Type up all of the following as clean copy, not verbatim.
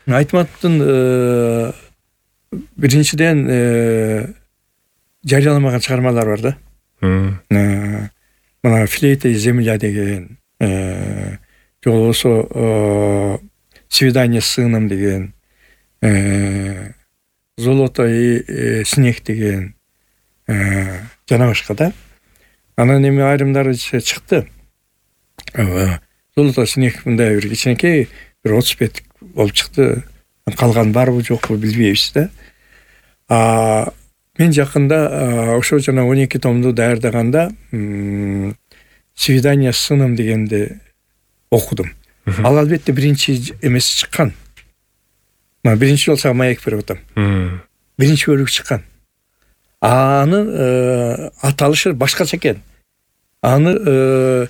Айтматтын биринчиден жарыяламаган чыгармалар бар да. Мына «Флейта и земля» деген, же болбосо «Свидание с сыном» деген, «Золото и снег» деген, жана башка да. Анан эми айрымдары чыкты. «Золото и снег» мындай бир кичинекей, бир 30 бет болуп чыкты. Калган барбы жокпу билбейбиз да. Мен жакында ошо жана 12 томду даярдаганда «Свидание с сыном» дегенди окудум. Ал албетте биринчи эмес чыккан. Биринчи болсо маек берип атам. Биринчи бөлүк чыккан. Анын аталышы башкача экен. Аны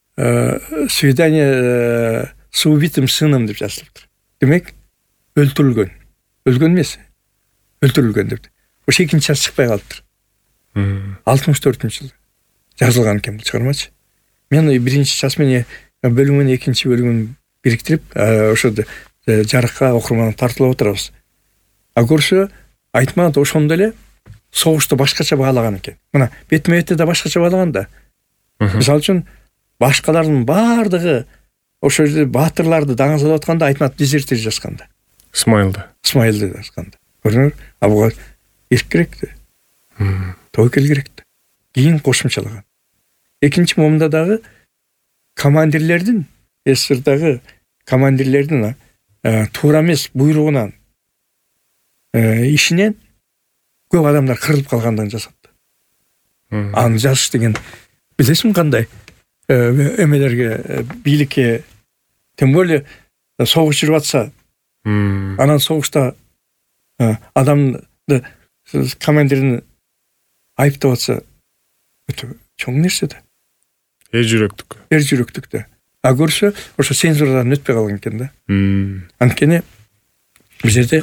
«Свидание с убитым сыном» деп жазылыптыр. Демек, өлтүрүлгөн. Өлгөн эмес. Өлтүрүлгөн деп. Ошо экинчи час чыкпай калыптыр. 64-жылы жазылган экен бул чыгармачы. Мен биринчи час менен бөлүмүн экинчи бөлүмүн бириктирип, ошо жарыкка окурман тартылып отурабыз. Көрсө, Айтмат ошондо эле согушту башкача баалаган экен. Мына бетме-бетте да башкача баалаган да. Мисалы үчүн башкалардын баардыгы ошо жерде баатырларды даңазалап атканда Айтмат дезертир жазганда. Исмаилды жазганда. Көрүнөр, буга эрк керекти. Той керекти. Кийин кошумчалаган. Экинчи момунда дагы командирлердин, СССРдагы командирлердин туура эмес буйругунан ишинен көп адамдар кырылып калгандан жасапты. Аны жазыш деген билесиңби кандай эмелерге, бийликке, тем более согуш жүрүп атса, анан согушта адамды командирин айыптап атса, өтө чоң нерсе да. Эр жүрөктүк да. Көрсө, ошо цензурадан өтпөй калган экен да. Анткени бул жерде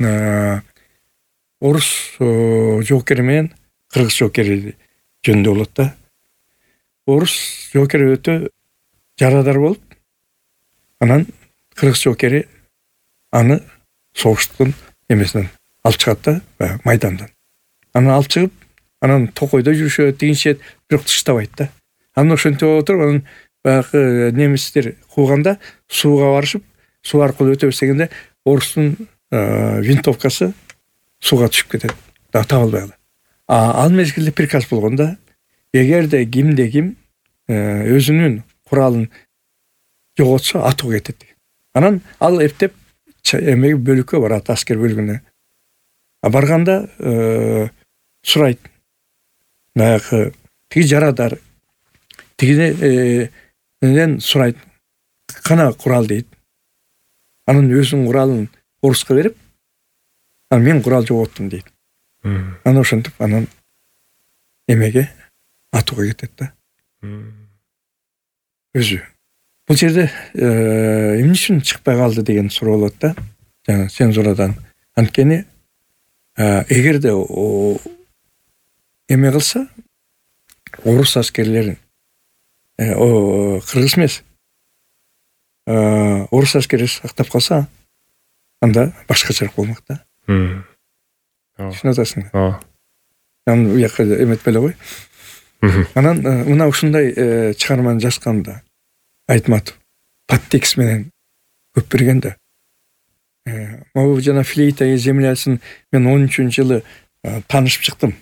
орус жоокери менен кыргыз жоокери жөнүндө болот да. Орус жоокери өтө жарадар болуп, анан кыргыз жоокери аны согуштун эмесинен алып чыгат да, майдандан. Анан алып чыгып, анан токойдо жүрүшөт, тигинчет, бирок тыштабайт да. Анан ошентип отуруп, анан баягы немистер кууганда сууга барышып, суу аркылуу өтө берсегенде орустун винтовкасы сууга түшүп кетет. Да табылбай калат. Ал мезгилде приказ болгон да, эгерде кимде ким өзүнүн куралын жоготсо атууга кетет. Анан ал эптеп эмеге бөлүккө барат, аскер бөлүгүнө. Барганда сурайт. Баягы тиги жарадар, тигинен сурайт. Кана курал дейт. Анын өзүнүн куралын оруска берип, анан мен курал жоготтум дейт. Анан ошентип, анан эмеге атууга кетет да. Өзү. Бул жерде эмне үчүн чыкпай калды деген суроо болот да. Жана цензурадан. Анткени эгерде эме кылса, орус аскерлерин кыргыз эмес, орус аскери сактап калса, анда башкачараак болмок да. Түшүнүп атасың. Анан уякка эметпей эле кой. Анан мына ушундай чыгарманы жазганда Айтматов подтекст менен көп берген да. Могу жана «Флейта и землясын» мен 13-жылы таанышып чыктым.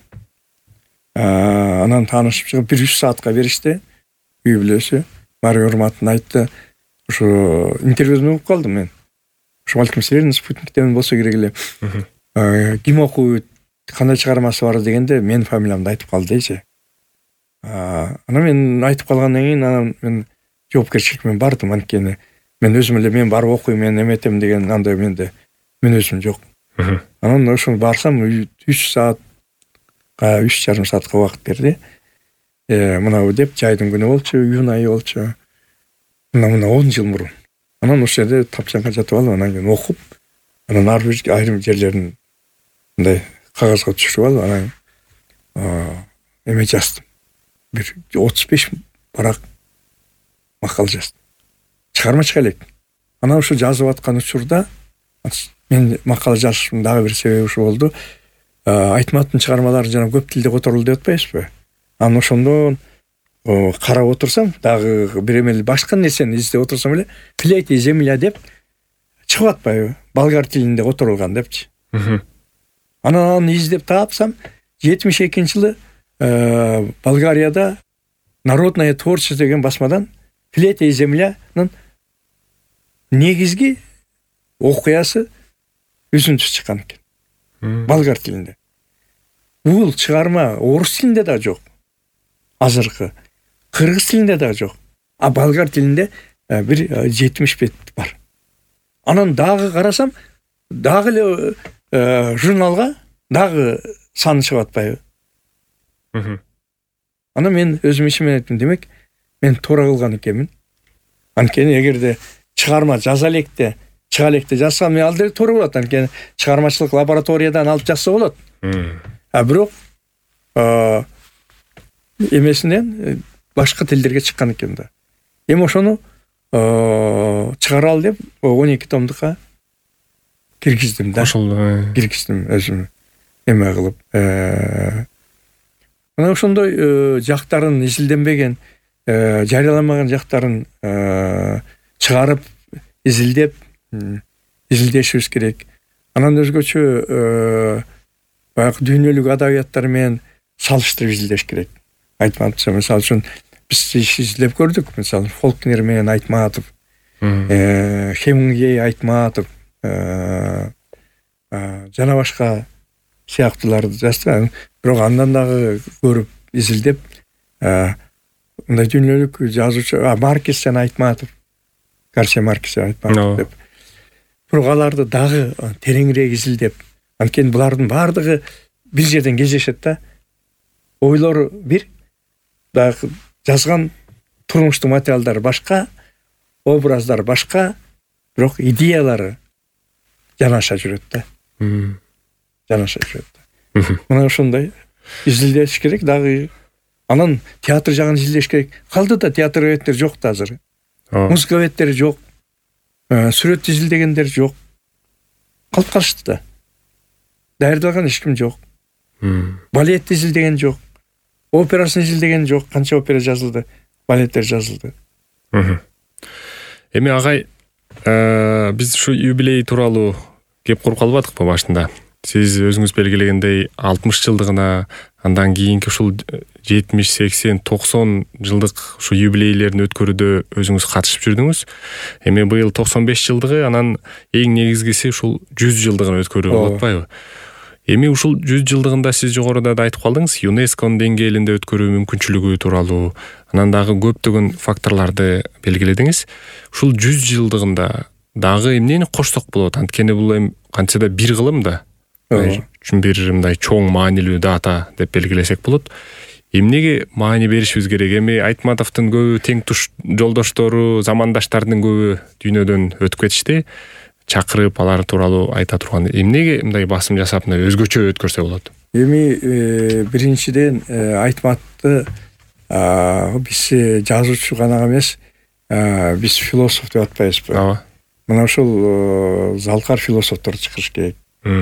Анан таанышып чыгып 1-3 саатка беришти. Үй бүлөсү Мария Урматын айтты. Ошо интервьюну угуп калдым мен. Ошо балким силердин спутниктен болсо керек эле. Ким окуйт, кандай чыгармасы бар дегенде менин фамилиямды айтып калды дейчи. Анан мен айтып калгандан кийин анан мен жоопкерчилик менен бардым. Анткени мен өзүм эле мен барып окуйм, мен эметем деген андай менде мен өзүм жок. Анан ошону барсам 3 саатка, 3,5 саатка убакыт берди. Мынабу деп жайдын күнү болчу, июнь айы болчу. Мына 10 жыл мурун. Анан ошол жерде тапчанга жатып алып, анан кийин окуп, анан ар бир айрым жерлерин мындай кагазга түшүрүп алып, анан эме жаздым. Бир 35 барак макал жаздым. Чыгарма чыга элек. Анан ушу жазып аткан учурда мен макала жазышымдын дагы бир себеби ушул болду. Айтматтын чыгармалары жана көп тилде которулду деп атпайбызбы? Анан ошондон карап отурсам, дагы бир эмел башка нерсени издеп отурсам эле «Флейта и земля» деп чыгып атпайбы? Болгар тилинде которулган депчи. Анан аны издеп таапсам, 72-жылы Болгарияда Народное творчество деген басмадан «Флейта и землянын негизги окуясы үзүндүсү чыккан экен. Болгар тилинде. Бул чыгарма орус тилинде да жок. Азыркы кыргыз тилинде да жок. А болгар тилинде бир 70 бет бар. Анан дагы карасам, дагы эле журналга дагы саны чыгып атпайбы? Анан мен өзүм ичимен айттым, демек мен туура кылган экенмин. Анткени эгерде чыгарма жаза электе, чыга электе жазсам, мен ал деле туура болот. Анткени чыгармачылык лабораториядан алып жазса болот. Бирок эмесинен башка тилдерге чыккан экен да. Эми ошону чыгаралы деп 12 томдукка киргиздим да. Киргиздим өзүм эме кылып. Мына ошондой жактарын изилденбеген, жарыяламаган жактарын чыгарып, изилдешибиз керек. Анан өзгөчө баягы дүйнөлүк адабияттар менен салыштырып изилдеш керек. Айтматовча, мисалы үчүн биз изилдеп көрдүк. Мисалы Фолкнер менен Айтматов, Хемингуэй, Айтматов, жана башка сыяктууларды жазды. Бирок андан дагы көрүп изилдеп, мындай дүйнөлүк жазуучу Маркес жана Айтматов, Гарсия Маркес Айтматов деп. Бирок аларды дагы тереңирээк изилдеп, анткени булардын баардыгы бир жерден кездешет да. Ойлору бир, дагы жазган турмуштук материалдары башка, образдар башка, бирок идеялары жанаша жүрөт да. Жанаша жүрөт да. Мына ошондой изилдеш керек дагы. Анан театр жагын изилдеш керек. Калды да театр беттери жок да азыр. Музыка беттери жок. Сүрөт изилдегендер жок. Калып калышты да. Даярдалган эч ким жок. Балет изилдеген жок. Операсын изилдеген жок. Канча опера жазылды, балеттер жазылды. Эми агай, биз ушу юбилей тууралуу кеп куруп калбадыкпы башында? Сиз өзүңүз белгилегендей 60 жылдыгына, андан кийинки ушул 70, 80, 90 жылдык ушу юбилейлерин өткөрүүдө өзүңүз катышып жүрдүңүз. Эми быйыл 95 жылдыгы, анан эң негизгиси ушул 100 жылдыгын өткөрүү болуп атпайбы? Эми ушул 100 жылдыгында сиз жогоруда да айтып калдыңыз, ЮНЕСКОнун деңгээлинде өткөрүү мүмкүнчүлүгү тууралуу, анан дагы көптөгөн факторлорду белгиледиңиз. Ушул 100 жылдыгында дагы эмнени кошсок болот? Анткени бул эми кантса да бир кылым да. Үчүн бир мындай чоң маанилүү дата деп белгилесек болот. Эмнеге маани беришибиз керек? Эми Айтматовдун көбү тең туш жолдоштору, замандаштардын көбү дүйнөдөн өтүп кетишти. Чакырып алар тууралуу айта турган. Эмнеге мындай басым жасап, мындай өзгөчө өткөрсө болот? Эми биринчиден Айтматты биз жазуучу гана эмес, биз философ деп атпайбызбы? Мына ушул залкар философтор чыгыш керек.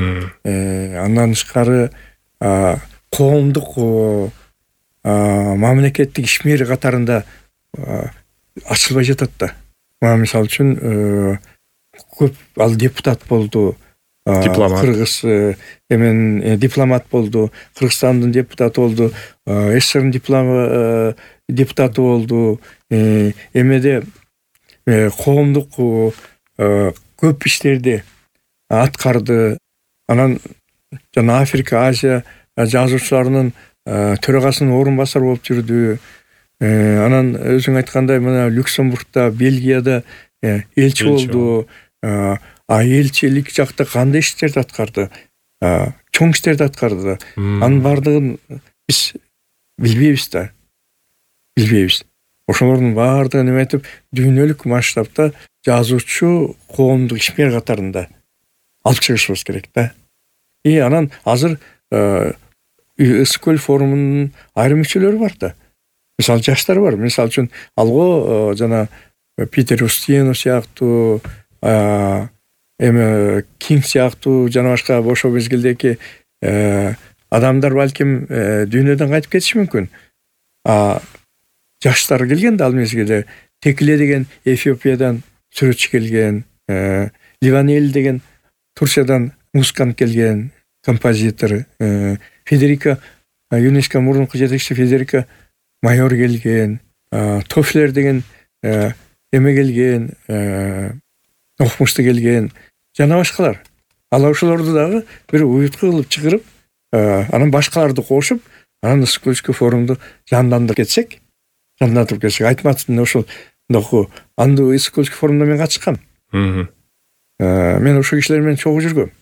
Андан тышкары коомдук мамлекеттик ишмер катарында ачылбай жатат да. Мисалы үчүн көп ал депутат болду, кыргыз дипломат болду, Кыргызстандын депутаты болду, СССРдин депутаты болду. Эмеде коомдук көп иштерди аткарды. Анан жана Африка, Азия жазуучуларынын төрагасынын орун басары болуп жүрдү. Анан өзүң айткандай, мына Люксембургда, Бельгияда элчи болду. Элчилик жакта кандай иштерди аткарды? Чоң иштерди аткарды. Анын бардыгын биз билбейбиз да. Билбейбиз. Ошолордун бардыгын эметип, дүйнөлүк масштабта жазуучу коомдук ишмер катарында алып чыгышыбыз керек да. Анан азыр СКЛ форумунун айрым мүчөлөрү бар да. Мисалы жаштар бар. Мисалы үчүн алго жана Питер Устинов сыяктуу, эми Кинг сыяктуу жана башка ошол мезгилдеги адамдар балким дүйнөдөн кайтып кетиши мүмкүн. Жаштар келген да ал мезгилде. Текиле деген Эфиопиядан сүрөтчү келген, Ливанель деген Турциядан музыкант келген, композитор, Федерика ЮНЕСКО мурунку жетекчиси Федерика Майор келген, Тофлер деген эме келген, окумушту келген, жана башкалар. Ал ошолорду дагы бир уютка кылып чыгарып, анан башкаларды кошуп, анан Скользкий форумду жандандырып кетсек, айтматсың ошол андуу Скользкий форумда мен катышкам. Мен ошол кишилер менен чогуу жүргөм.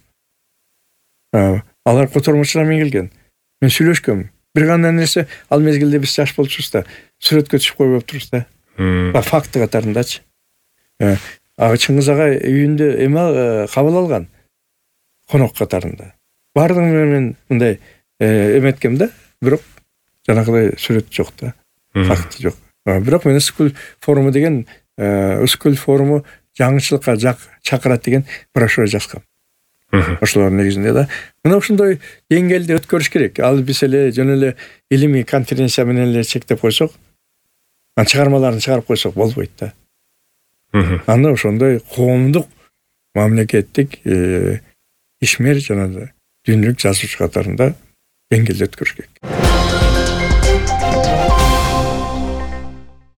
Алар котормочулар менен келген. Мен сүйлөшкөм. Бир гана нерсе, ал мезгилде биз жаш болчубуз да, сүрөткө түшүп койбоп турбуз да. Факты катарындачы. Чыңгыз агай үйүндө эме кабыл алган. Конок катарында. Бардыгы менен мындай эметкем да, бирок жанагыдай сүрөт жок да. Факты жок. Бирок мен Скул форуму деген Скул форуму жаңычылыкка чакырат деген брошюра жазгам. Ошолордун негизинде да. Мына ушундай деңгээлде өткөрүш керек. Ал биз эле жөн эле илимий конференция менен эле чектеп койсок, чыгармаларын чыгарып койсок болбойт да. Аны ошондой коомдук, мамлекеттик ишмер жана дүйнөлүк жазуучу катарында деңгээлде өткөрүш керек.